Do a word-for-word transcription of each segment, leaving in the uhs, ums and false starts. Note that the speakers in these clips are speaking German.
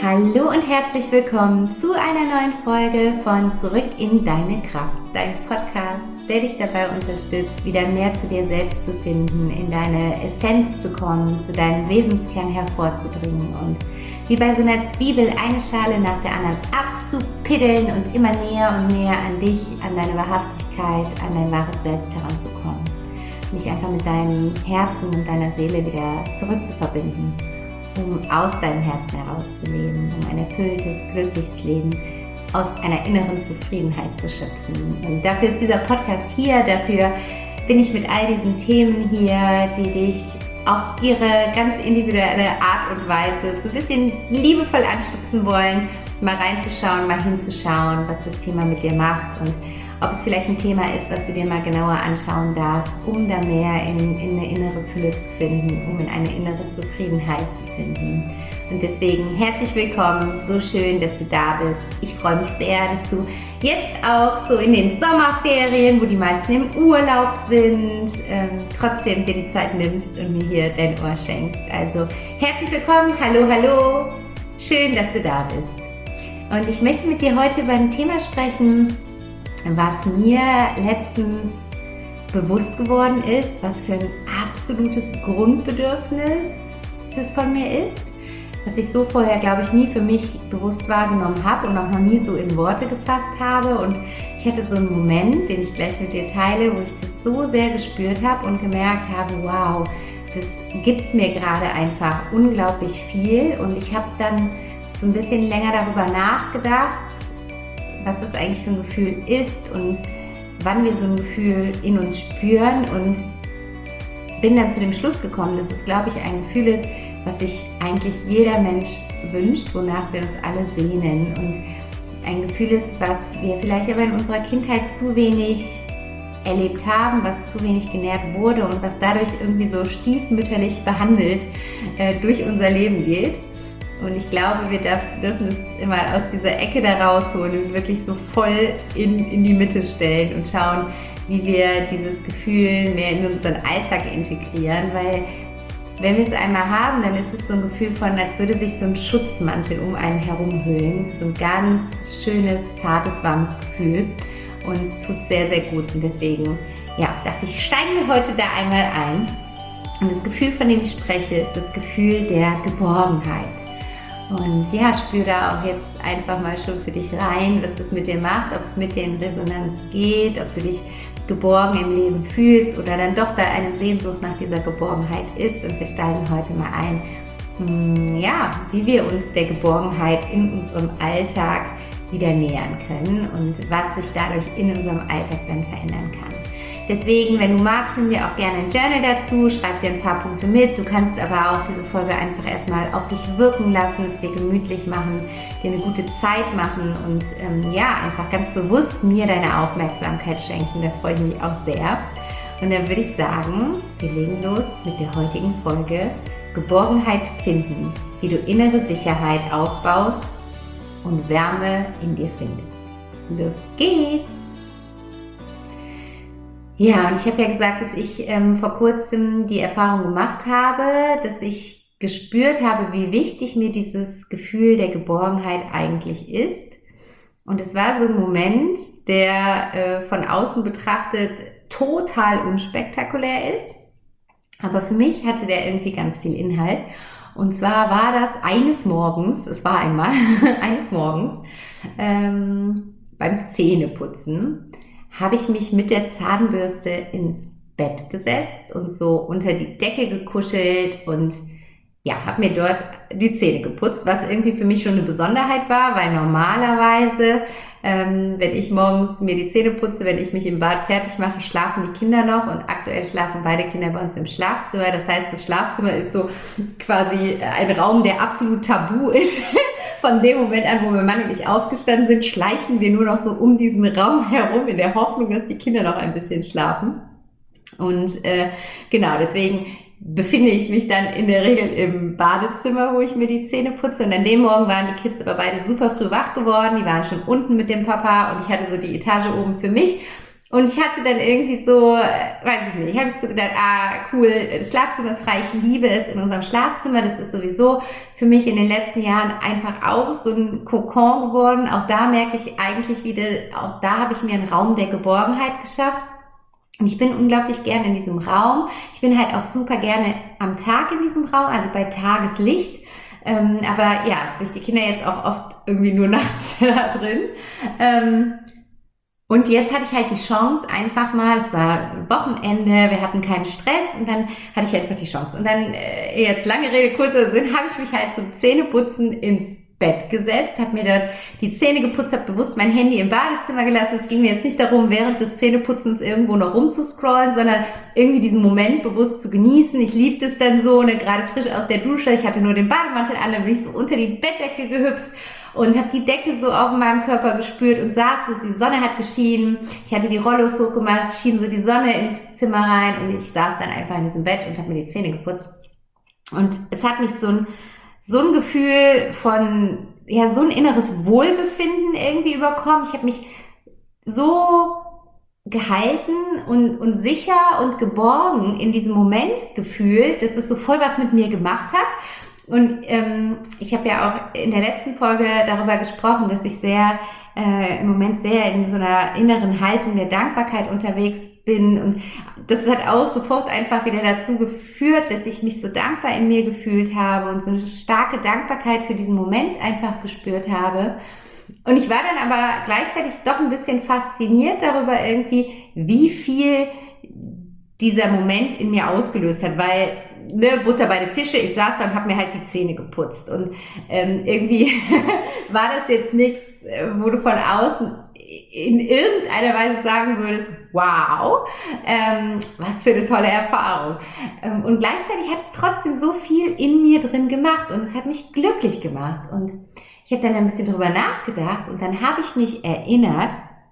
Hallo und herzlich willkommen zu einer neuen Folge von Zurück in deine Kraft, dein Podcast, der dich dabei unterstützt, wieder mehr zu dir selbst zu finden, in deine Essenz zu kommen, zu deinem Wesenskern hervorzudringen und wie bei so einer Zwiebel eine Schale nach der anderen abzupiddeln und immer näher und näher an dich, an deine Wahrhaftigkeit, an dein wahres Selbst heranzukommen. Dich einfach mit deinem Herzen und deiner Seele wieder zurückzuverbinden, um aus deinem Herzen herauszuleben, um ein erfülltes, glückliches Leben aus einer inneren Zufriedenheit zu schöpfen. Und dafür ist dieser Podcast hier, dafür bin ich mit all diesen Themen hier, die dich auf ihre ganz individuelle Art und Weise so ein bisschen liebevoll anstupsen wollen, mal reinzuschauen, mal hinzuschauen, was das Thema mit dir macht und ob es vielleicht ein Thema ist, was du dir mal genauer anschauen darfst, um da mehr in, in eine innere Fülle zu finden, um in eine innere Zufriedenheit zu finden. Und deswegen herzlich willkommen, so schön, dass du da bist. Ich freue mich sehr, dass du jetzt auch so in den Sommerferien, wo die meisten im Urlaub sind, ähm, trotzdem dir die Zeit nimmst und mir hier dein Ohr schenkst. Also herzlich willkommen, hallo, hallo, schön, dass du da bist. Und ich möchte mit dir heute über ein Thema sprechen, was mir letztens bewusst geworden ist, was für ein absolutes Grundbedürfnis das von mir ist, was ich so vorher, glaube ich, nie für mich bewusst wahrgenommen habe und auch noch nie so in Worte gefasst habe. Und ich hatte so einen Moment, den ich gleich mit dir teile, wo ich das so sehr gespürt habe und gemerkt habe, wow, das gibt mir gerade einfach unglaublich viel. Und ich habe dann so ein bisschen länger darüber nachgedacht, was das eigentlich für ein Gefühl ist und wann wir so ein Gefühl in uns spüren, und bin dann zu dem Schluss gekommen, dass es, glaube ich, ein Gefühl ist, was sich eigentlich jeder Mensch wünscht, wonach wir uns alle sehnen, und ein Gefühl ist, was wir vielleicht aber in unserer Kindheit zu wenig erlebt haben, was zu wenig genährt wurde und was dadurch irgendwie so stiefmütterlich behandelt äh, durch unser Leben geht. Und ich glaube, wir darf, dürfen es immer aus dieser Ecke da rausholen und wirklich so voll in, in die Mitte stellen und schauen, wie wir dieses Gefühl mehr in unseren Alltag integrieren. Weil wenn wir es einmal haben, dann ist es so ein Gefühl von, als würde sich so ein Schutzmantel um einen herumhüllen. So ein ganz schönes, zartes, warmes Gefühl. Und es tut sehr, sehr gut. Und deswegen, ja, dachte ich, steigen wir heute da einmal ein. Und das Gefühl, von dem ich spreche, ist das Gefühl der Geborgenheit. Und ja, spür da auch jetzt einfach mal schon für dich rein, was das mit dir macht, ob es mit dir in Resonanz geht, ob du dich geborgen im Leben fühlst oder dann doch da eine Sehnsucht nach dieser Geborgenheit ist. Und wir steigen heute mal ein, ja, wie wir uns der Geborgenheit in unserem Alltag wieder nähern können und was sich dadurch in unserem Alltag dann verändern kann. Deswegen, wenn du magst, nimm dir auch gerne ein Journal dazu, schreib dir ein paar Punkte mit. Du kannst aber auch diese Folge einfach erstmal auf dich wirken lassen, es dir gemütlich machen, dir eine gute Zeit machen und ähm, ja, einfach ganz bewusst mir deine Aufmerksamkeit schenken. Da freue ich mich auch sehr. Und dann würde ich sagen, wir legen los mit der heutigen Folge Geborgenheit finden, wie du innere Sicherheit aufbaust und Wärme in dir findest. Los geht's! Ja, und ich habe ja gesagt, dass ich ähm, vor kurzem die Erfahrung gemacht habe, dass ich gespürt habe, wie wichtig mir dieses Gefühl der Geborgenheit eigentlich ist. Und es war so ein Moment, der äh, von außen betrachtet total unspektakulär ist. Aber für mich hatte der irgendwie ganz viel Inhalt. Und zwar war das eines Morgens, es war einmal, eines Morgens, ähm, beim Zähneputzen, habe ich mich mit der Zahnbürste ins Bett gesetzt und so unter die Decke gekuschelt und ja, habe mir dort die Zähne geputzt, was irgendwie für mich schon eine Besonderheit war, weil normalerweise, ähm, wenn ich morgens mir die Zähne putze, wenn ich mich im Bad fertig mache, schlafen die Kinder noch, und aktuell schlafen beide Kinder bei uns im Schlafzimmer. Das heißt, das Schlafzimmer ist so quasi ein Raum, der absolut tabu ist. Von dem Moment an, wo mein Mann und ich aufgestanden sind, schleichen wir nur noch so um diesen Raum herum in der Hoffnung, dass die Kinder noch ein bisschen schlafen. Und äh, genau, deswegen befinde ich mich dann in der Regel im Badezimmer, wo ich mir die Zähne putze. Und an dem Morgen waren die Kids aber beide super früh wach geworden. Die waren schon unten mit dem Papa und ich hatte so die Etage oben für mich. Und ich hatte dann irgendwie so, weiß ich nicht, habe ich so gedacht, ah, cool, das Schlafzimmer ist frei, ich liebe es in unserem Schlafzimmer. Das ist sowieso für mich in den letzten Jahren einfach auch so ein Kokon geworden. Auch da merke ich eigentlich wieder, auch da habe ich mir einen Raum der Geborgenheit geschafft. Und ich bin unglaublich gerne in diesem Raum. Ich bin halt auch super gerne am Tag in diesem Raum, also bei Tageslicht. Ähm, aber ja, durch die Kinder jetzt auch oft irgendwie nur nachts da drin. Ähm, Und jetzt hatte ich halt die Chance einfach mal, es war Wochenende, wir hatten keinen Stress und dann hatte ich einfach die Chance. Und dann, äh, jetzt lange Rede, kurzer Sinn, habe ich mich halt zum Zähneputzen ins Bett gesetzt, habe mir dort die Zähne geputzt, habe bewusst mein Handy im Badezimmer gelassen. Es ging mir jetzt nicht darum, während des Zähneputzens irgendwo noch rumzuscrollen, sondern irgendwie diesen Moment bewusst zu genießen. Ich liebte es dann so, ne, gerade frisch aus der Dusche, ich hatte nur den Bademantel an, dann bin ich so unter die Bettdecke gehüpft und habe die Decke so auf meinem Körper gespürt und saß so, die Sonne hat geschienen, ich hatte die Rollos hochgemacht, es schien so die Sonne ins Zimmer rein und ich saß dann einfach in diesem Bett und habe mir die Zähne geputzt. Und es hat mich so ein, so ein Gefühl von, ja, so ein inneres Wohlbefinden irgendwie überkommen. Ich habe mich so gehalten und, und sicher und geborgen in diesem Moment gefühlt, dass es so voll was mit mir gemacht hat. Und ähm, ich habe ja auch in der letzten Folge darüber gesprochen, dass ich sehr äh, im Moment sehr in so einer inneren Haltung der Dankbarkeit unterwegs bin. Und das hat auch sofort einfach wieder dazu geführt, dass ich mich so dankbar in mir gefühlt habe und so eine starke Dankbarkeit für diesen Moment einfach gespürt habe. Und ich war dann aber gleichzeitig doch ein bisschen fasziniert darüber irgendwie, wie viel dieser Moment in mir ausgelöst hat, weil ne, Butter bei den Fische, ich saß da und habe mir halt die Zähne geputzt und ähm, irgendwie war das jetzt nichts, wo du von außen in irgendeiner Weise sagen würdest, wow, ähm, was für eine tolle Erfahrung. Ähm, und gleichzeitig hat es trotzdem so viel in mir drin gemacht und es hat mich glücklich gemacht. Und ich habe dann ein bisschen drüber nachgedacht und dann habe ich mich erinnert,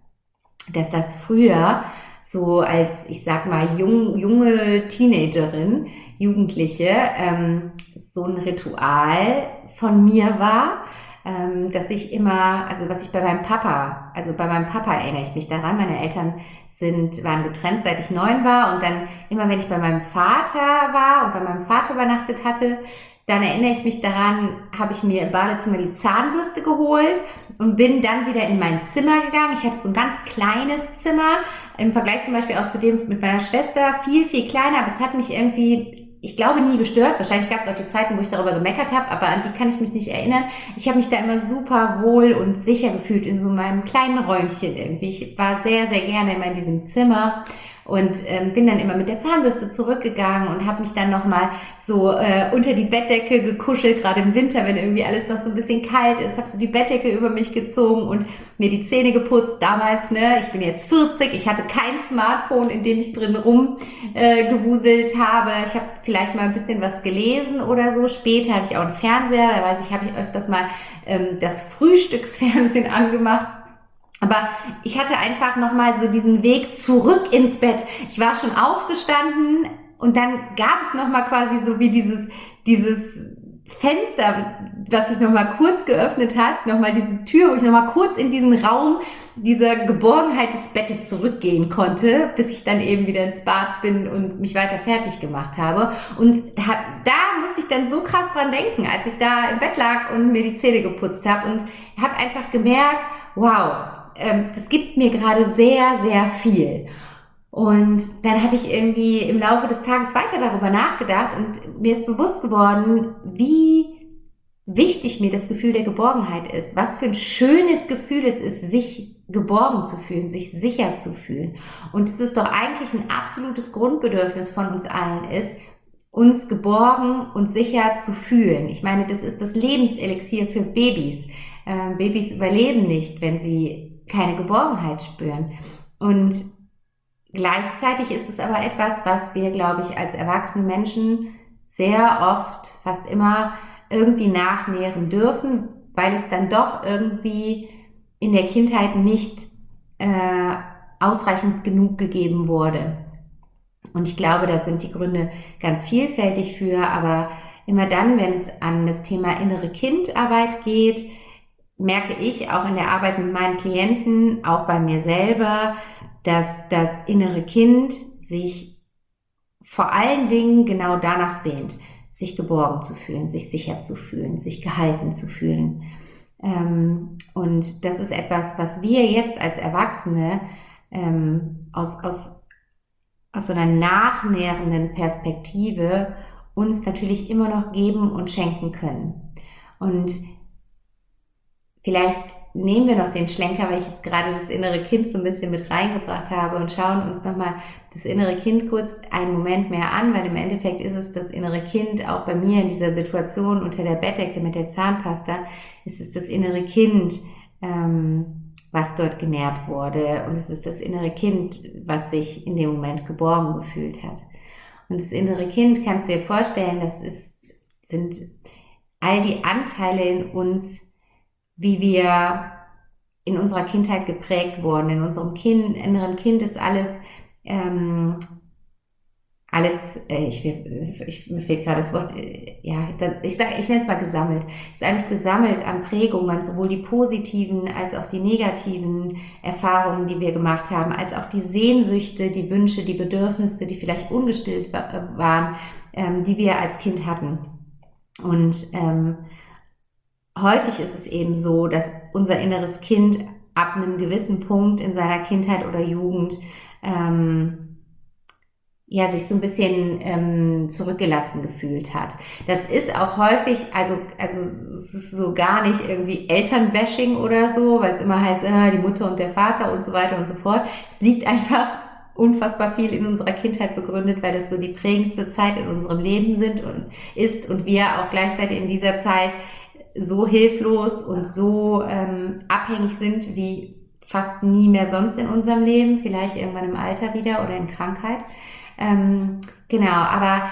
dass das früher so als, ich sag mal, jung, junge Teenagerin, Jugendliche, ähm, so ein Ritual von mir war, ähm, dass ich immer, also was ich bei meinem Papa, also bei meinem Papa erinnere ich mich daran, meine Eltern sind, waren getrennt, seit ich neun war und dann immer, wenn ich bei meinem Vater war und bei meinem Vater übernachtet hatte, dann erinnere ich mich daran, habe ich mir im Badezimmer die Zahnbürste geholt und bin dann wieder in mein Zimmer gegangen. Ich hatte so ein ganz kleines Zimmer, im Vergleich zum Beispiel auch zu dem mit meiner Schwester, viel, viel kleiner, aber es hat mich irgendwie, ich glaube, nie gestört. Wahrscheinlich gab es auch die Zeiten, wo ich darüber gemeckert habe, aber an die kann ich mich nicht erinnern. Ich habe mich da immer super wohl und sicher gefühlt in so meinem kleinen Räumchen irgendwie. Ich war sehr, sehr gerne immer in diesem Zimmer. Und ähm, bin dann immer mit der Zahnbürste zurückgegangen und habe mich dann nochmal so äh, unter die Bettdecke gekuschelt, gerade im Winter, wenn irgendwie alles noch so ein bisschen kalt ist, habe so die Bettdecke über mich gezogen und mir die Zähne geputzt. Damals, ne, ich bin jetzt vierzig, ich hatte kein Smartphone, in dem ich drin rum äh, gewuselt habe. Ich habe vielleicht mal ein bisschen was gelesen oder so. Später hatte ich auch einen Fernseher, da weiß ich, habe ich öfters mal ähm, das Frühstücksfernsehen angemacht. Aber ich hatte einfach nochmal so diesen Weg zurück ins Bett. Ich war schon aufgestanden und dann gab es nochmal quasi so wie dieses, dieses Fenster, was sich nochmal kurz geöffnet hat, nochmal diese Tür, wo ich nochmal kurz in diesen Raum dieser Geborgenheit des Bettes zurückgehen konnte, bis ich dann eben wieder ins Bad bin und mich weiter fertig gemacht habe. Und da, da musste ich dann so krass dran denken, als ich da im Bett lag und mir die Zähne geputzt habe und habe einfach gemerkt, wow, das gibt mir gerade sehr, sehr viel. Und dann habe ich irgendwie im Laufe des Tages weiter darüber nachgedacht und mir ist bewusst geworden, wie wichtig mir das Gefühl der Geborgenheit ist. Was für ein schönes Gefühl es ist, sich geborgen zu fühlen, sich sicher zu fühlen. Und es ist doch eigentlich ein absolutes Grundbedürfnis von uns allen ist, uns geborgen und sicher zu fühlen. Ich meine, das ist das Lebenselixier für Babys. Ähm, Babys überleben nicht, wenn sie keine Geborgenheit spüren. Und gleichzeitig ist es aber etwas, was wir, glaube ich, als erwachsene Menschen sehr oft, fast immer irgendwie nachnähren dürfen, weil es dann doch irgendwie in der Kindheit nicht äh, ausreichend genug gegeben wurde. Und ich glaube, da sind die Gründe ganz vielfältig für, aber immer dann, wenn es an das Thema innere Kindarbeit geht, merke ich auch in der Arbeit mit meinen Klienten, auch bei mir selber, dass das innere Kind sich vor allen Dingen genau danach sehnt, sich geborgen zu fühlen, sich sicher zu fühlen, sich gehalten zu fühlen. Und das ist etwas, was wir jetzt als Erwachsene aus, aus, aus so einer nachnährenden Perspektive uns natürlich immer noch geben und schenken können. Und vielleicht nehmen wir noch den Schlenker, weil ich jetzt gerade das innere Kind so ein bisschen mit reingebracht habe, und schauen uns nochmal das innere Kind kurz einen Moment mehr an, weil im Endeffekt ist es das innere Kind, auch bei mir in dieser Situation unter der Bettdecke mit der Zahnpasta, ist es das innere Kind, ähm, was dort genährt wurde, und es ist das innere Kind, was sich in dem Moment geborgen gefühlt hat. Und das innere Kind, kannst du dir vorstellen, das ist, sind all die Anteile in uns, wie wir in unserer Kindheit geprägt wurden. In unserem kind, inneren Kind ist alles, ähm, alles, äh, ich, ich, mir fehlt gerade das Wort, äh, ja, ich, sag, ich nenne es mal gesammelt. Es ist alles gesammelt an Prägungen, sowohl die positiven als auch die negativen Erfahrungen, die wir gemacht haben, als auch die Sehnsüchte, die Wünsche, die Bedürfnisse, die vielleicht ungestillt waren, ähm, die wir als Kind hatten. Und ähm, häufig ist es eben so, dass unser inneres Kind ab einem gewissen Punkt in seiner Kindheit oder Jugend ähm, ja, sich so ein bisschen ähm, zurückgelassen gefühlt hat. Das ist auch häufig, also, also es ist so gar nicht irgendwie Elternbashing oder so, weil es immer heißt, äh, die Mutter und der Vater und so weiter und so fort. Es liegt einfach unfassbar viel in unserer Kindheit begründet, weil das so die prägendste Zeit in unserem Leben sind und ist, und wir auch gleichzeitig in dieser Zeit so hilflos und so ähm, abhängig sind wie fast nie mehr sonst in unserem Leben, vielleicht irgendwann im Alter wieder oder in Krankheit. Ähm, genau, aber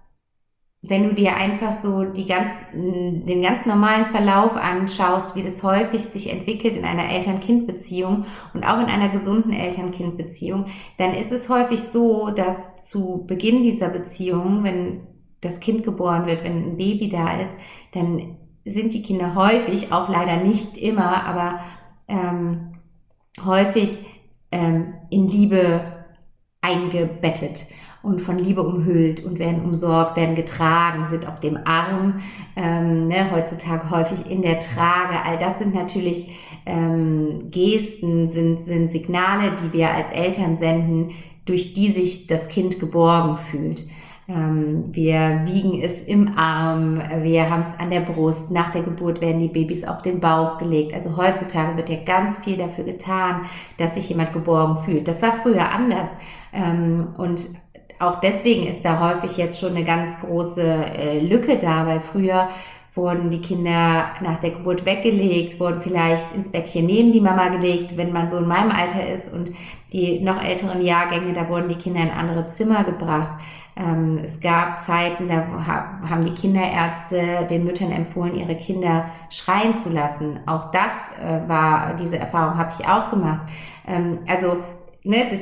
wenn du dir einfach so die ganz, den ganz normalen Verlauf anschaust, wie das häufig sich entwickelt in einer Eltern-Kind-Beziehung und auch in einer gesunden Eltern-Kind-Beziehung, dann ist es häufig so, dass zu Beginn dieser Beziehung, wenn das Kind geboren wird, wenn ein Baby da ist, dann sind die Kinder häufig, auch leider nicht immer, aber ähm, häufig ähm, in Liebe eingebettet und von Liebe umhüllt und werden umsorgt, werden getragen, sind auf dem Arm, ähm, ne, heutzutage häufig in der Trage. All das sind natürlich ähm, Gesten, sind, sind Signale, die wir als Eltern senden, durch die sich das Kind geborgen fühlt. Ähm, wir wiegen es im Arm, wir haben es an der Brust, nach der Geburt werden die Babys auf den Bauch gelegt. Also heutzutage wird ja ganz viel dafür getan, dass sich jemand geborgen fühlt. Das war früher anders. Ähm, und auch deswegen ist da häufig jetzt schon eine ganz große äh, Lücke da, weil früher wurden die Kinder nach der Geburt weggelegt, wurden vielleicht ins Bettchen neben die Mama gelegt, wenn man so in meinem Alter ist, und die noch älteren Jahrgänge, da wurden die Kinder in andere Zimmer gebracht. Ähm, es gab Zeiten, da haben die Kinderärzte den Müttern empfohlen, ihre Kinder schreien zu lassen. Auch das äh, war, diese Erfahrung habe ich auch gemacht. Ähm, also, ne, das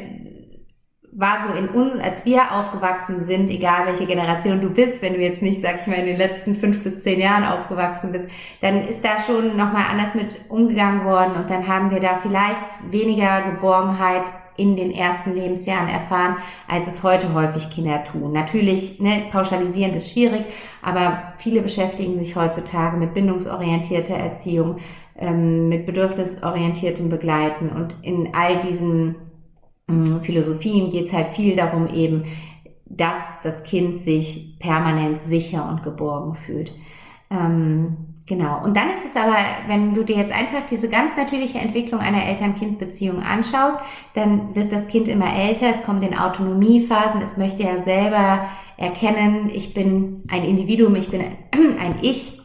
war so in uns, als wir aufgewachsen sind, egal welche Generation du bist, wenn du jetzt nicht, sag ich mal, in den letzten fünf bis zehn Jahren aufgewachsen bist, dann ist da schon nochmal anders mit umgegangen worden, und dann haben wir da vielleicht weniger Geborgenheit in den ersten Lebensjahren erfahren, als es heute häufig Kinder tun. Natürlich, ne, pauschalisierend ist schwierig, aber viele beschäftigen sich heutzutage mit bindungsorientierter Erziehung, ähm, mit bedürfnisorientiertem Begleiten, und in all diesen Philosophien geht es halt viel darum eben, dass das Kind sich permanent sicher und geborgen fühlt. Ähm, genau. Und dann ist es aber, wenn du dir jetzt einfach diese ganz natürliche Entwicklung einer Eltern-Kind-Beziehung anschaust, dann wird das Kind immer älter, es kommt in Autonomiephasen, es möchte ja selber erkennen, ich bin ein Individuum, ich bin ein, ein Ich,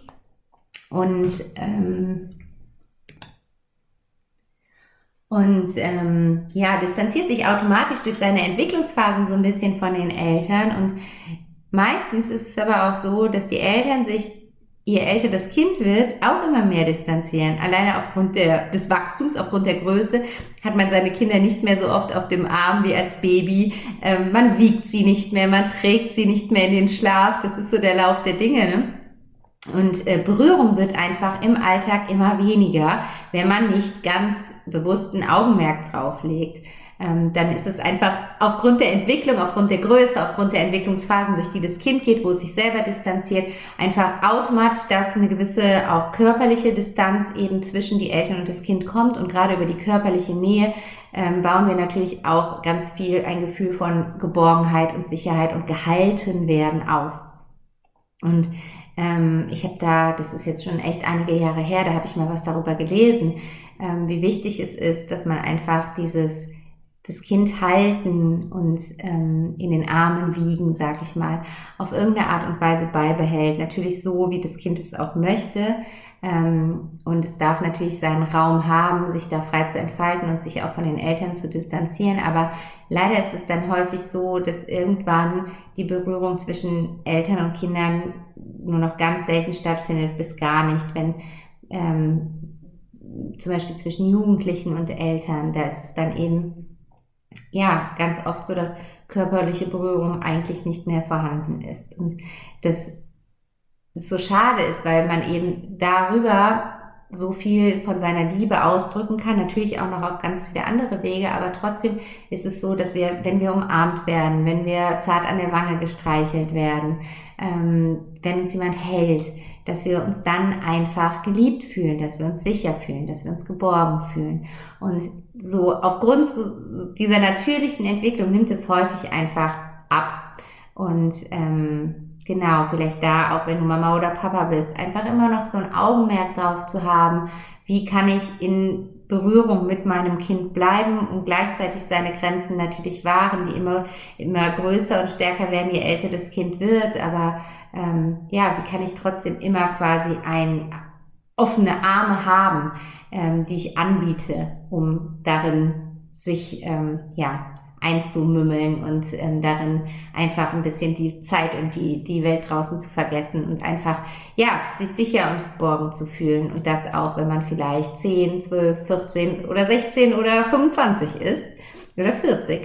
und ähm, Und ähm, ja, distanziert sich automatisch durch seine Entwicklungsphasen so ein bisschen von den Eltern. Und meistens ist es aber auch so, dass die Eltern sich, je älter das Kind wird, auch immer mehr distanzieren. Alleine aufgrund der, des Wachstums, aufgrund der Größe, hat man seine Kinder nicht mehr so oft auf dem Arm wie als Baby. Ähm, man wiegt sie nicht mehr, man trägt sie nicht mehr in den Schlaf. Das ist so der Lauf der Dinge, ne? Und äh, Berührung wird einfach im Alltag immer weniger, wenn man nicht ganz bewussten Augenmerk drauf legt. ähm, dann ist es einfach aufgrund der Entwicklung, aufgrund der Größe, aufgrund der Entwicklungsphasen, durch die das Kind geht, wo es sich selber distanziert, einfach automatisch, dass eine gewisse auch körperliche Distanz eben zwischen die Eltern und das Kind kommt. Und gerade über die körperliche Nähe ähm, bauen wir natürlich auch ganz viel ein Gefühl von Geborgenheit und Sicherheit und gehalten werden auf. Und ähm, ich habe da, das ist jetzt schon echt einige Jahre her, da habe ich mal was darüber gelesen, ähm, wie wichtig es ist, dass man einfach dieses das Kind halten und ähm, in den Armen wiegen, sag ich mal, auf irgendeine Art und Weise beibehält. Natürlich so, wie das Kind es auch möchte. Ähm, und es darf natürlich seinen Raum haben, sich da frei zu entfalten und sich auch von den Eltern zu distanzieren. Aber leider ist es dann häufig so, dass irgendwann die Berührung zwischen Eltern und Kindern nur noch ganz selten stattfindet, bis gar nicht, wenn ähm, zum Beispiel zwischen Jugendlichen und Eltern, da ist es dann eben ja, ganz oft so, dass körperliche Berührung eigentlich nicht mehr vorhanden ist. Und das so schade ist, weil man eben darüber so viel von seiner Liebe ausdrücken kann, natürlich auch noch auf ganz viele andere Wege, aber trotzdem ist es so, dass wir, wenn wir umarmt werden, wenn wir zart an der Wange gestreichelt werden, ähm, wenn uns jemand hält, dass wir uns dann einfach geliebt fühlen, dass wir uns sicher fühlen, dass wir uns geborgen fühlen. Und so aufgrund dieser natürlichen Entwicklung nimmt es häufig einfach ab. Und ähm, genau, vielleicht da, auch wenn du Mama oder Papa bist, einfach immer noch so ein Augenmerk drauf zu haben, wie kann ich in Berührung mit meinem Kind bleiben und gleichzeitig seine Grenzen natürlich wahren, die immer, immer größer und stärker werden, je älter das Kind wird. Aber ähm, ja, wie kann ich trotzdem immer quasi ein offene Arme haben, ähm, die ich anbiete, um darin sich ähm, ja einzumümmeln und ähm, darin einfach ein bisschen die Zeit und die, die Welt draußen zu vergessen und einfach, ja, sich sicher und geborgen zu fühlen. Und das auch, wenn man vielleicht zehn, zwölf, vierzehn oder sechzehn oder fünfundzwanzig ist oder vierzig.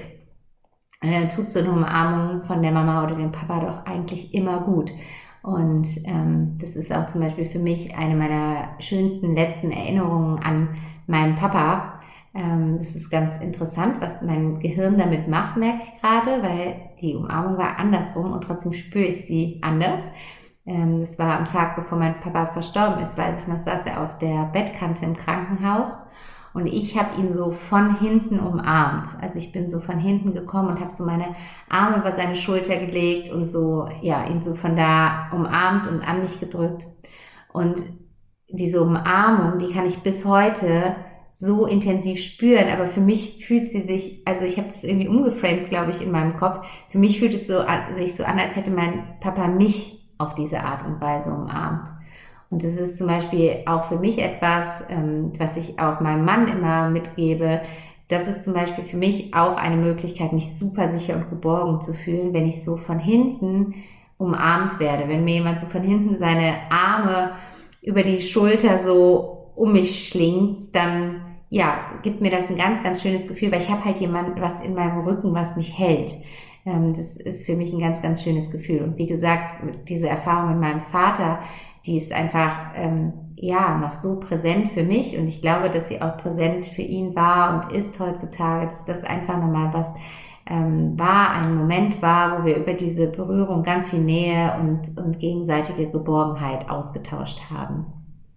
Äh, tut so eine Umarmung von der Mama oder dem Papa doch eigentlich immer gut. Und ähm, das ist auch zum Beispiel für mich eine meiner schönsten letzten Erinnerungen an meinen Papa. Das ist ganz interessant, was mein Gehirn damit macht, merke ich gerade, weil die Umarmung war andersrum und trotzdem spüre ich sie anders. Das war am Tag, bevor mein Papa verstorben ist, weiß ich noch, saß er auf der Bettkante im Krankenhaus und ich habe ihn so von hinten umarmt. Also ich bin so von hinten gekommen und habe so meine Arme über seine Schulter gelegt und so, ja, ihn so von da umarmt und an mich gedrückt. Und diese Umarmung, die kann ich bis heute so intensiv spüren, aber für mich fühlt sie sich, also ich habe das irgendwie umgeframed, glaube ich, in meinem Kopf. Für mich fühlt es so an, sich so an, als hätte mein Papa mich auf diese Art und Weise umarmt. Und das ist zum Beispiel auch für mich etwas, ähm, was ich auch meinem Mann immer mitgebe. Das ist zum Beispiel für mich auch eine Möglichkeit, mich super sicher und geborgen zu fühlen, wenn ich so von hinten umarmt werde. Wenn mir jemand so von hinten seine Arme über die Schulter so um mich schlingt, dann ja, gibt mir das ein ganz, ganz schönes Gefühl, weil ich habe halt jemand was in meinem Rücken, was mich hält. Ähm, das ist für mich ein ganz, ganz schönes Gefühl. Und wie gesagt, diese Erfahrung mit meinem Vater, die ist einfach ähm, ja noch so präsent für mich und ich glaube, dass sie auch präsent für ihn war und ist heutzutage, dass das einfach nochmal was ähm, war, ein Moment war, wo wir über diese Berührung ganz viel Nähe und, und gegenseitige Geborgenheit ausgetauscht haben.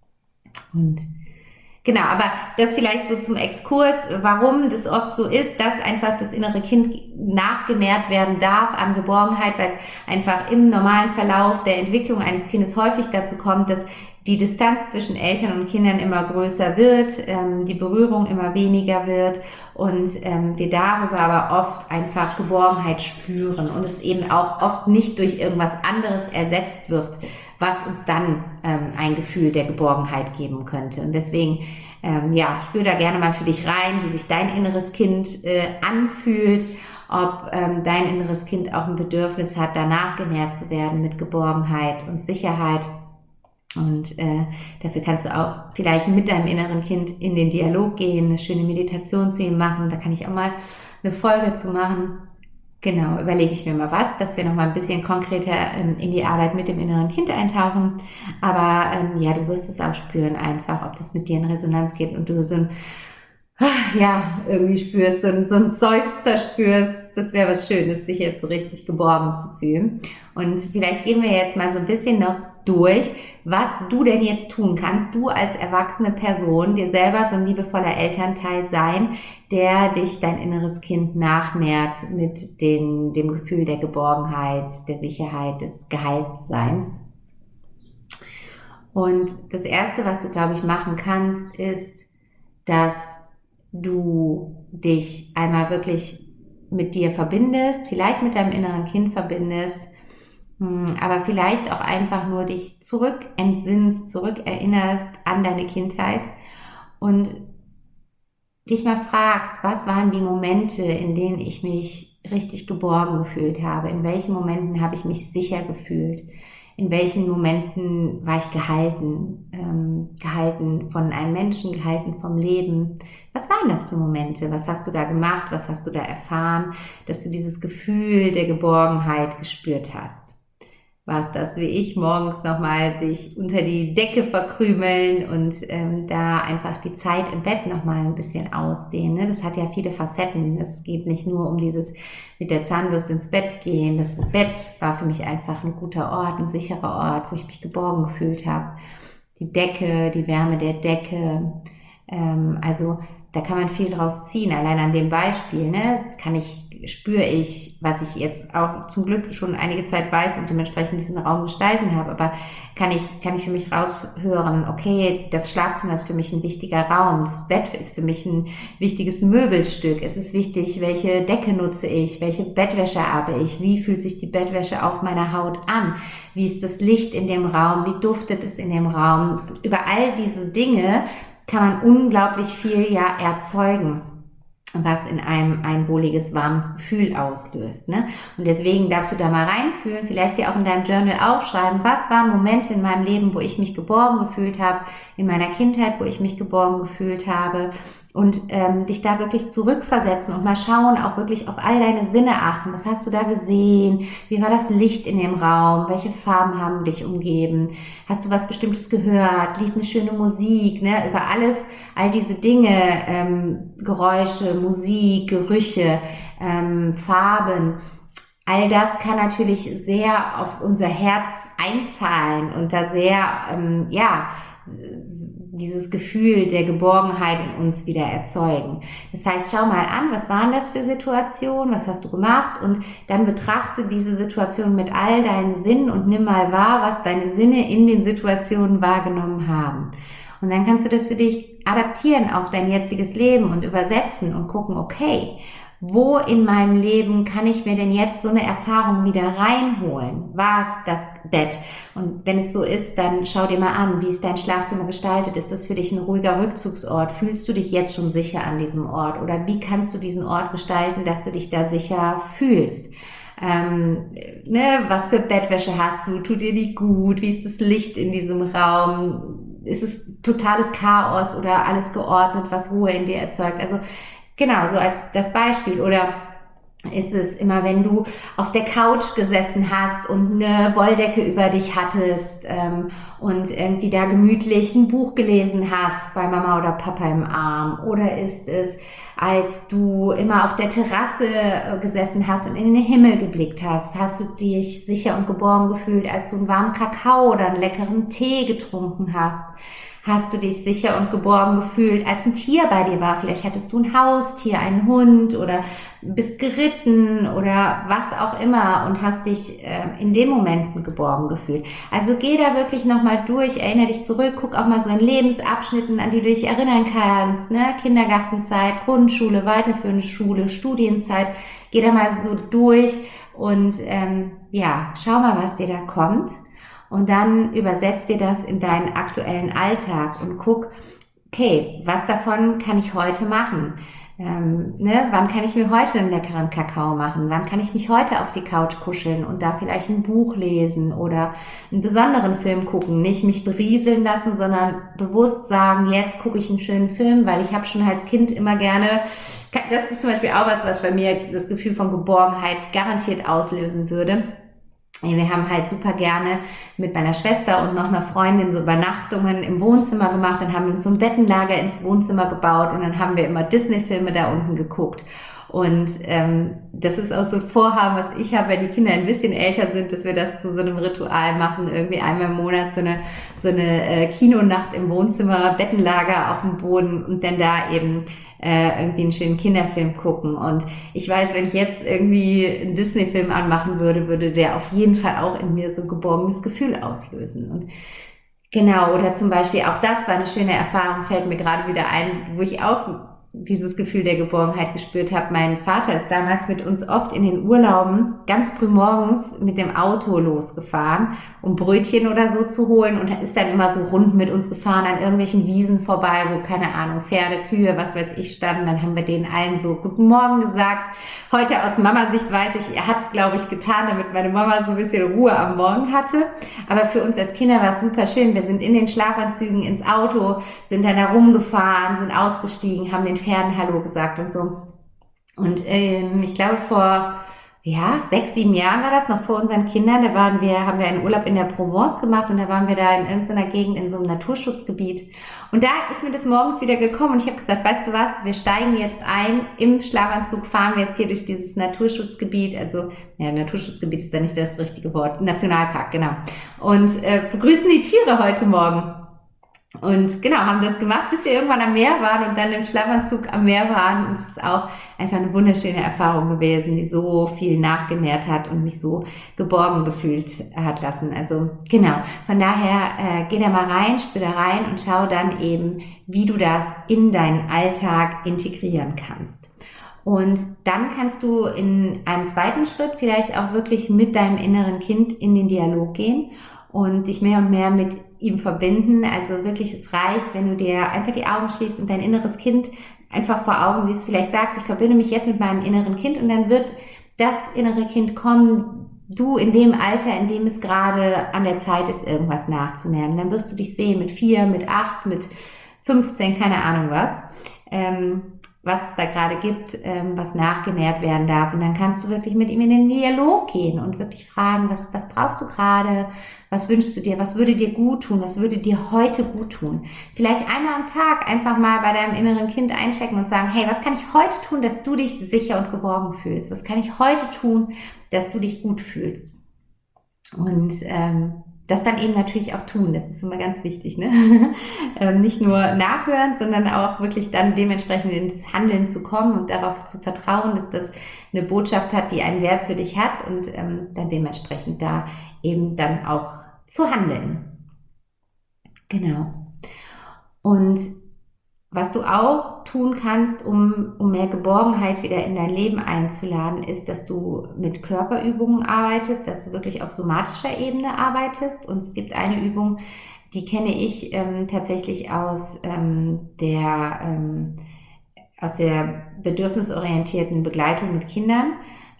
Und genau, aber das vielleicht so zum Exkurs, warum das oft so ist, dass einfach das innere Kind nachgenährt werden darf an Geborgenheit, weil es einfach im normalen Verlauf der Entwicklung eines Kindes häufig dazu kommt, dass die Distanz zwischen Eltern und Kindern immer größer wird, ähm, die Berührung immer weniger wird und ähm, wir darüber aber oft einfach Geborgenheit spüren und es eben auch oft nicht durch irgendwas anderes ersetzt wird, was uns dann ähm, ein Gefühl der Geborgenheit geben könnte. Und deswegen, ähm, ja, spür da gerne mal für dich rein, wie sich dein inneres Kind äh, anfühlt, ob ähm, dein inneres Kind auch ein Bedürfnis hat, danach genährt zu werden mit Geborgenheit und Sicherheit. Und äh, dafür kannst du auch vielleicht mit deinem inneren Kind in den Dialog gehen, eine schöne Meditation zu ihm machen. Da kann ich auch mal eine Folge zu machen. Genau, überlege ich mir mal was, dass wir noch mal ein bisschen konkreter ähm, in die Arbeit mit dem inneren Kind eintauchen. Aber ähm, ja, du wirst es auch spüren einfach, ob das mit dir in Resonanz geht und du so ein ja, irgendwie spürst, so, ein- so ein Seufzer spürst, das wäre was Schönes, sich jetzt so richtig geborgen zu fühlen. Und vielleicht gehen wir jetzt mal so ein bisschen noch durch, was du denn jetzt tun kannst, du als erwachsene Person, dir selber so ein liebevoller Elternteil sein, der dich, dein inneres Kind, nachnährt mit den, dem Gefühl der Geborgenheit, der Sicherheit, des Gehaltenseins. Und das Erste, was du, glaube ich, machen kannst, ist, dass du dich einmal wirklich mit dir verbindest, vielleicht mit deinem inneren Kind verbindest, aber vielleicht auch einfach nur dich zurück entsinnst, zurück erinnerst an deine Kindheit und dich mal fragst, was waren die Momente, in denen ich mich richtig geborgen gefühlt habe? In welchen Momenten habe ich mich sicher gefühlt? In welchen Momenten war ich gehalten? Ähm, gehalten von einem Menschen, gehalten vom Leben? Was waren das für Momente? Was hast du da gemacht? Was hast du da erfahren, dass du dieses Gefühl der Geborgenheit gespürt hast? War es das, wie ich, morgens nochmal sich unter die Decke verkrümeln und ähm, da einfach die Zeit im Bett nochmal ein bisschen ausdehnen. Ne? Das hat ja viele Facetten. Es geht nicht nur um dieses mit der Zahnbürste ins Bett gehen. Das Bett war für mich einfach ein guter Ort, ein sicherer Ort, wo ich mich geborgen gefühlt habe. Die Decke, die Wärme der Decke. Ähm, also da kann man viel draus ziehen. Allein an dem Beispiel, ne, kann ich spüre ich, was ich jetzt auch zum Glück schon einige Zeit weiß und dementsprechend diesen Raum gestalten habe, aber kann ich, kann ich für mich raushören, okay, das Schlafzimmer ist für mich ein wichtiger Raum, das Bett ist für mich ein wichtiges Möbelstück, es ist wichtig, welche Decke nutze ich, welche Bettwäsche habe ich, wie fühlt sich die Bettwäsche auf meiner Haut an, wie ist das Licht in dem Raum, wie duftet es in dem Raum, über all diese Dinge kann man unglaublich viel ja erzeugen, was in einem ein wohliges, warmes Gefühl auslöst. Ne? Und deswegen darfst du da mal reinfühlen, vielleicht dir auch in deinem Journal aufschreiben, was waren Momente in meinem Leben, wo ich mich geborgen gefühlt habe, in meiner Kindheit, wo ich mich geborgen gefühlt habe und ähm, dich da wirklich zurückversetzen und mal schauen, auch wirklich auf all deine Sinne achten. Was hast du da gesehen? Wie war das Licht in dem Raum? Welche Farben haben dich umgeben? Hast du was Bestimmtes gehört? Lief eine schöne Musik? Ne? Über alles, all diese Dinge, ähm, Geräusche, Musik, Gerüche, ähm, Farben, all das kann natürlich sehr auf unser Herz einzahlen und da sehr, ähm, ja, dieses Gefühl der Geborgenheit in uns wieder erzeugen. Das heißt, schau mal an, was waren das für Situationen, was hast du gemacht und dann betrachte diese Situation mit all deinen Sinnen und nimm mal wahr, was deine Sinne in den Situationen wahrgenommen haben. Und dann kannst du das für dich adaptieren auf dein jetziges Leben und übersetzen und gucken, okay, wo in meinem Leben kann ich mir denn jetzt so eine Erfahrung wieder reinholen? War es das Bett? Und wenn es so ist, dann schau dir mal an, wie ist dein Schlafzimmer gestaltet? Ist das für dich ein ruhiger Rückzugsort? Fühlst du dich jetzt schon sicher an diesem Ort? Oder wie kannst du diesen Ort gestalten, dass du dich da sicher fühlst? Ähm, ne, was für Bettwäsche hast du? Tut dir die gut? Wie ist das Licht in diesem Raum? Ist es totales Chaos oder alles geordnet, was Ruhe in dir erzeugt? Also genau, so als das Beispiel. Oder ist es immer, wenn du auf der Couch gesessen hast und eine Wolldecke über dich hattest ähm, und irgendwie da gemütlich ein Buch gelesen hast bei Mama oder Papa im Arm? Oder ist es, als du immer auf der Terrasse gesessen hast und in den Himmel geblickt hast? Hast du dich sicher und geborgen gefühlt, als du einen warmen Kakao oder einen leckeren Tee getrunken hast? Hast du dich sicher und geborgen gefühlt, als ein Tier bei dir war? Vielleicht hattest du ein Haustier, einen Hund oder bist geritten oder was auch immer und hast dich äh, in den Momenten geborgen gefühlt. Also geh da wirklich nochmal durch, erinnere dich zurück, guck auch mal so in Lebensabschnitten, an die du dich erinnern kannst, ne? Kindergartenzeit, Grundschule, weiterführende Schule, Studienzeit. Geh da mal so durch und ähm, ja, schau mal, was dir da kommt. Und dann übersetzt dir das in deinen aktuellen Alltag und guck, okay, was davon kann ich heute machen? Ähm, ne? Wann kann ich mir heute einen leckeren Kakao machen? Wann kann ich mich heute auf die Couch kuscheln und da vielleicht ein Buch lesen oder einen besonderen Film gucken? Nicht mich berieseln lassen, sondern bewusst sagen, jetzt gucke ich einen schönen Film, weil ich habe schon als Kind immer gerne, das ist zum Beispiel auch was, was bei mir das Gefühl von Geborgenheit garantiert auslösen würde. Wir haben halt super gerne mit meiner Schwester und noch einer Freundin so Übernachtungen im Wohnzimmer gemacht. Dann haben wir uns so ein Bettenlager ins Wohnzimmer gebaut und dann haben wir immer Disney-Filme da unten geguckt. Und ähm, das ist auch so ein Vorhaben, was ich habe, wenn die Kinder ein bisschen älter sind, dass wir das zu so einem Ritual machen, irgendwie einmal im Monat so eine so eine äh, Kinonacht im Wohnzimmer, Bettenlager auf dem Boden und dann da eben äh, irgendwie einen schönen Kinderfilm gucken. Und ich weiß, wenn ich jetzt irgendwie einen Disney-Film anmachen würde, würde der auf jeden Fall auch in mir so ein geborgenes Gefühl auslösen. Und genau, oder zum Beispiel auch das war eine schöne Erfahrung, fällt mir gerade wieder ein, wo ich auch dieses Gefühl der Geborgenheit gespürt habe. Mein Vater ist damals mit uns oft in den Urlauben ganz früh morgens mit dem Auto losgefahren, um Brötchen oder so zu holen und ist dann immer so rund mit uns gefahren an irgendwelchen Wiesen vorbei, wo, keine Ahnung, Pferde, Kühe, was weiß ich, standen. Dann haben wir denen allen so Guten Morgen gesagt. Heute aus Mama-Sicht weiß ich, er hat es, glaube ich, getan, damit meine Mama so ein bisschen Ruhe am Morgen hatte. Aber für uns als Kinder war es super schön. Wir sind in den Schlafanzügen ins Auto, sind dann da rumgefahren, sind ausgestiegen, haben den Pferden Hallo gesagt und so. Und ähm, ich glaube vor ja sechs, sieben Jahren war das, noch vor unseren Kindern, da waren wir, haben wir einen Urlaub in der Provence gemacht und da waren wir da in irgendeiner Gegend in so einem Naturschutzgebiet. Und da ist mir das morgens wieder gekommen und ich habe gesagt, weißt du was, wir steigen jetzt ein, im Schlafanzug fahren wir jetzt hier durch dieses Naturschutzgebiet, also ja, Naturschutzgebiet ist da nicht das richtige Wort, Nationalpark, genau. Und äh, begrüßen die Tiere heute Morgen. Und genau, haben das gemacht, bis wir irgendwann am Meer waren und dann im Schlafanzug am Meer waren. Und es ist auch einfach eine wunderschöne Erfahrung gewesen, die so viel nachgenährt hat und mich so geborgen gefühlt hat lassen. Also genau, von daher äh, geh da mal rein, spür da rein und schau dann eben, wie du das in deinen Alltag integrieren kannst. Und dann kannst du in einem zweiten Schritt vielleicht auch wirklich mit deinem inneren Kind in den Dialog gehen und dich mehr und mehr mit ihm verbinden. Also wirklich, es reicht, wenn du dir einfach die Augen schließt und dein inneres Kind einfach vor Augen siehst, vielleicht sagst, ich verbinde mich jetzt mit meinem inneren Kind und dann wird das innere Kind kommen, du in dem Alter, in dem es gerade an der Zeit ist, irgendwas nachzulernen. Dann wirst du dich sehen mit vier, mit acht, mit fünfzehn, keine Ahnung was. Ähm, was es da gerade gibt, ähm, was nachgenährt werden darf. Und dann kannst du wirklich mit ihm in den Dialog gehen und wirklich fragen, was, was brauchst du gerade, was wünschst du dir, was würde dir gut tun, was würde dir heute gut tun. Vielleicht einmal am Tag einfach mal bei deinem inneren Kind einchecken und sagen, hey, was kann ich heute tun, dass du dich sicher und geborgen fühlst? Was kann ich heute tun, dass du dich gut fühlst? Und ähm, das dann eben natürlich auch tun, das ist immer ganz wichtig, ne? ähm, nicht nur nachhören, sondern auch wirklich dann dementsprechend ins Handeln zu kommen und darauf zu vertrauen, dass das eine Botschaft hat, die einen Wert für dich hat und ähm, dann dementsprechend da eben dann auch zu handeln. Genau. Und was du auch tun kannst, um, um mehr Geborgenheit wieder in dein Leben einzuladen, ist, dass du mit Körperübungen arbeitest, dass du wirklich auf somatischer Ebene arbeitest. Und es gibt eine Übung, die kenne ich ähm, tatsächlich aus ähm, der ähm, aus der bedürfnisorientierten Begleitung mit Kindern.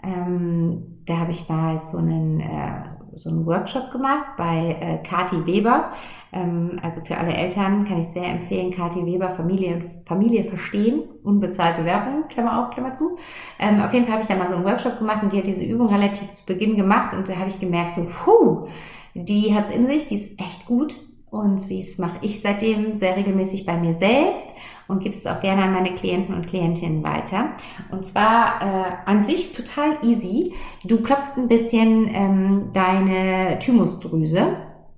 Ähm, da habe ich mal so einen äh, so einen Workshop gemacht bei äh, Kathi Weber. Ähm, also für alle Eltern kann ich sehr empfehlen, Kathi Weber, Familie, Familie verstehen, unbezahlte Werbung, Klammer auf, Klammer zu. Ähm, auf jeden Fall habe ich da mal so einen Workshop gemacht und die hat diese Übung relativ zu Beginn gemacht und da habe ich gemerkt, so, puh, die hat es in sich, die ist echt gut und das mache ich seitdem sehr regelmäßig bei mir selbst und gebe es auch gerne an meine Klienten und Klientinnen weiter. Und zwar äh, an sich total easy. Du klopfst ein bisschen ähm, deine Thymusdrüse.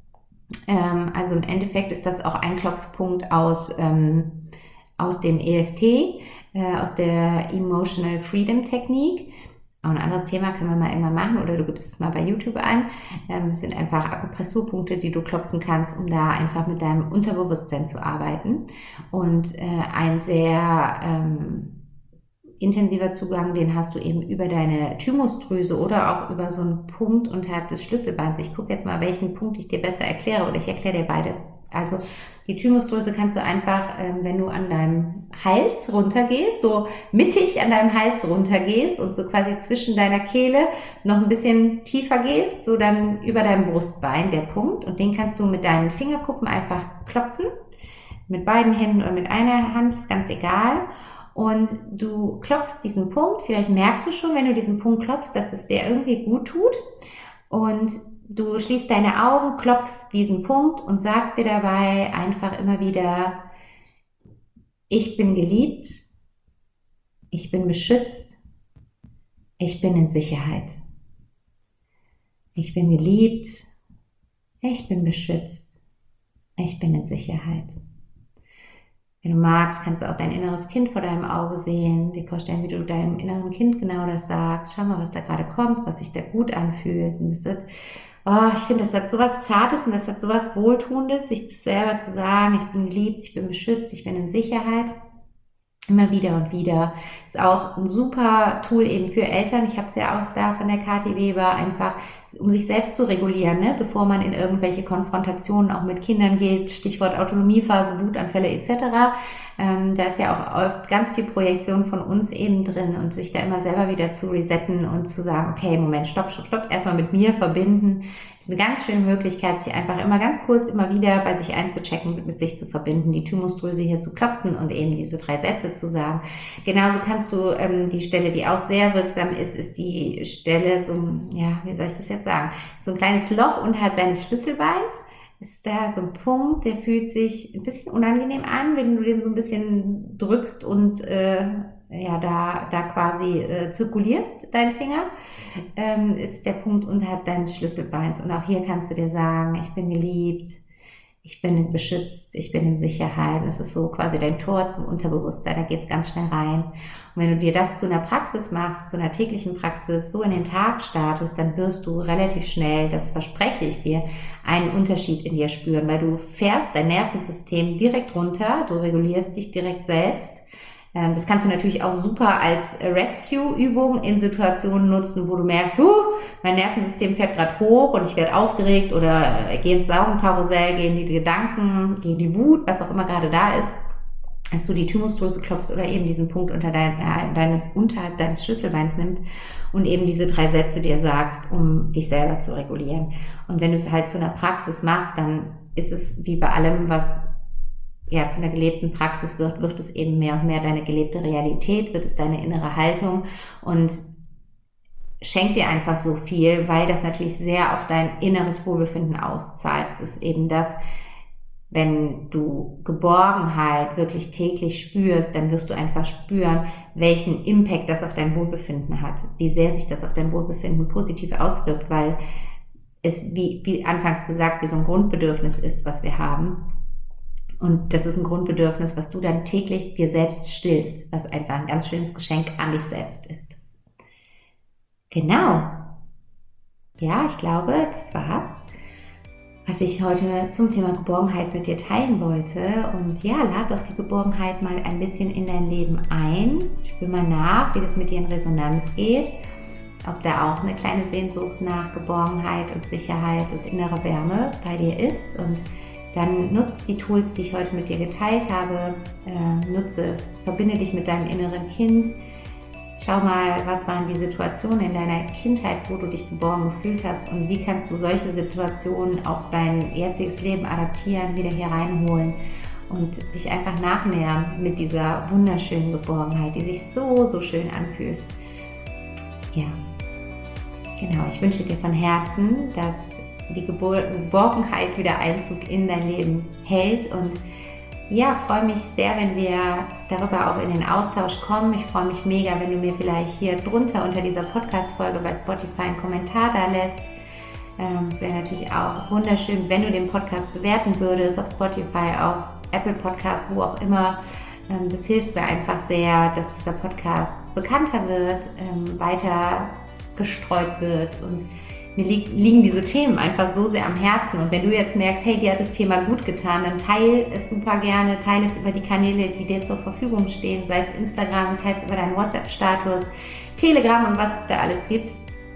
Ähm, also im Endeffekt ist das auch ein Klopfpunkt aus, ähm, aus dem E F T, äh, aus der Emotional Freedom Technik. Auch ein anderes Thema können wir mal irgendwann machen oder du gibst es mal bei YouTube ein. Ähm, es sind einfach Akupressurpunkte, die du klopfen kannst, um da einfach mit deinem Unterbewusstsein zu arbeiten. Und äh, ein sehr ähm, intensiver Zugang, den hast du eben über deine Thymusdrüse oder auch über so einen Punkt unterhalb des Schlüsselbeins. Ich gucke jetzt mal, welchen Punkt ich dir besser erkläre oder ich erkläre dir beide. Also die Thymusdrüse kannst du einfach, ähm, wenn du an deinem Hals runtergehst, so mittig an deinem Hals runtergehst und so quasi zwischen deiner Kehle noch ein bisschen tiefer gehst, so dann über deinem Brustbein der Punkt und den kannst du mit deinen Fingerkuppen einfach klopfen, mit beiden Händen oder mit einer Hand, ist ganz egal. Und du klopfst diesen Punkt, vielleicht merkst du schon, wenn du diesen Punkt klopfst, dass es dir irgendwie gut tut. Und du schließt deine Augen, klopfst diesen Punkt und sagst dir dabei einfach immer wieder, ich bin geliebt, ich bin beschützt, ich bin in Sicherheit. Ich bin geliebt, ich bin beschützt, ich bin in Sicherheit. Wenn du magst, kannst du auch dein inneres Kind vor deinem Auge sehen, dir vorstellen, wie du deinem inneren Kind genau das sagst. Schau mal, was da gerade kommt, was sich da gut anfühlt. Und das wird, oh, ich finde, das hat so was Zartes und das hat so was Wohltuendes, sich das selber zu sagen, ich bin geliebt, ich bin beschützt, ich bin in Sicherheit. Immer wieder und wieder. Ist auch ein super Tool eben für Eltern. Ich habe es ja auch da von der Kathi Weber, einfach um sich selbst zu regulieren, ne? Bevor man in irgendwelche Konfrontationen auch mit Kindern geht, Stichwort Autonomiephase, Wutanfälle et cetera. Ähm, da ist ja auch oft ganz viel Projektion von uns eben drin und sich da immer selber wieder zu resetten und zu sagen, okay, Moment, stopp, stopp, stopp, erstmal mit mir verbinden. Das ist eine ganz schöne Möglichkeit, sich einfach immer ganz kurz immer wieder bei sich einzuchecken, mit sich zu verbinden, die Thymusdrüse hier zu klopfen und eben diese drei Sätze zu sagen. Genauso kannst du ähm, die Stelle, die auch sehr wirksam ist, ist die Stelle, so, ja, wie soll ich das jetzt sagen, so ein kleines Loch unterhalb deines Schlüsselbeins. Ist da so ein Punkt, der fühlt sich ein bisschen unangenehm an, wenn du den so ein bisschen drückst und äh, ja da da quasi äh, zirkulierst, dein Finger, ähm, ist der Punkt unterhalb deines Schlüsselbeins. Und auch hier kannst du dir sagen, ich bin geliebt, ich bin beschützt, ich bin in Sicherheit. Das ist so quasi dein Tor zum Unterbewusstsein, da geht's ganz schnell rein. Und wenn du dir das zu einer Praxis machst, zu einer täglichen Praxis, so in den Tag startest, dann wirst du relativ schnell, das verspreche ich dir, einen Unterschied in dir spüren, weil du fährst dein Nervensystem direkt runter, du regulierst dich direkt selbst. Das kannst du natürlich auch super als Rescue-Übung in Situationen nutzen, wo du merkst, huh, mein Nervensystem fährt gerade hoch und ich werde aufgeregt oder gehe ins Saugenkarussell, gehen die Gedanken, gehen die Wut, was auch immer gerade da ist, dass du die Thymusdrüse klopfst oder eben diesen Punkt unter dein, äh, deines, unterhalb deines Schlüsselbeins nimmst und eben diese drei Sätze dir sagst, um dich selber zu regulieren. Und wenn du es halt zu einer Praxis machst, dann ist es wie bei allem, was ja, zu einer gelebten Praxis wird, wird es eben mehr und mehr deine gelebte Realität, wird es deine innere Haltung und schenkt dir einfach so viel, weil das natürlich sehr auf dein inneres Wohlbefinden auszahlt. Es ist eben das, wenn du Geborgenheit wirklich täglich spürst, dann wirst du einfach spüren, welchen Impact das auf dein Wohlbefinden hat, wie sehr sich das auf dein Wohlbefinden positiv auswirkt, weil es, wie, wie anfangs gesagt, wie so ein Grundbedürfnis ist, was wir haben. Und das ist ein Grundbedürfnis, was du dann täglich dir selbst stillst, was einfach ein ganz schönes Geschenk an dich selbst ist. Genau. Ja, ich glaube, das war's, was ich heute zum Thema Geborgenheit mit dir teilen wollte. Und ja, lad doch die Geborgenheit mal ein bisschen in dein Leben ein. Spür mal nach, wie das mit dir in Resonanz geht. Ob da auch eine kleine Sehnsucht nach Geborgenheit und Sicherheit und innerer Wärme bei dir ist. Und dann nutze die Tools, die ich heute mit dir geteilt habe, äh, nutze es, verbinde dich mit deinem inneren Kind, schau mal, was waren die Situationen in deiner Kindheit, wo du dich geborgen gefühlt hast und wie kannst du solche Situationen auf dein jetziges Leben adaptieren, wieder hier reinholen und dich einfach nachnähern mit dieser wunderschönen Geborgenheit, die sich so, so schön anfühlt. Ja, genau, ich wünsche dir von Herzen, dass die Geborgenheit wieder Einzug in dein Leben hält und ja, freue mich sehr, wenn wir darüber auch in den Austausch kommen. Ich freue mich mega, wenn du mir vielleicht hier drunter unter dieser Podcast-Folge bei Spotify einen Kommentar da lässt. Ähm, es wäre natürlich auch wunderschön, wenn du den Podcast bewerten würdest, auf Spotify, auf Apple Podcast, wo auch immer. Ähm, das hilft mir einfach sehr, dass dieser Podcast bekannter wird, ähm, weiter gestreut wird und mir liegen diese Themen einfach so sehr am Herzen und wenn du jetzt merkst, hey, dir hat das Thema gut getan, dann teile es super gerne, teile es über die Kanäle, die dir zur Verfügung stehen, sei es Instagram, teile es über deinen WhatsApp-Status, Telegram und was es da alles gibt.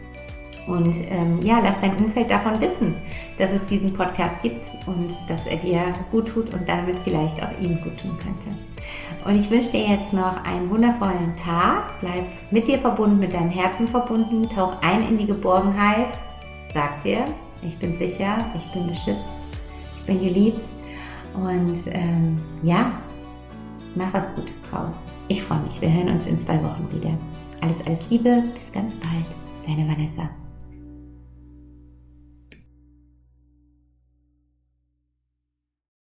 Und ähm, ja, lass dein Umfeld davon wissen, dass es diesen Podcast gibt und dass er dir gut tut und damit vielleicht auch ihm gut tun könnte. Und ich wünsche dir jetzt noch einen wundervollen Tag. Bleib mit dir verbunden, mit deinem Herzen verbunden. Tauch ein in die Geborgenheit. Sag dir, ich bin sicher, ich bin beschützt, ich bin geliebt. Und ähm, ja, mach was Gutes draus. Ich freue mich. Wir hören uns in zwei Wochen wieder. Alles, alles Liebe. Bis ganz bald. Deine Vanessa.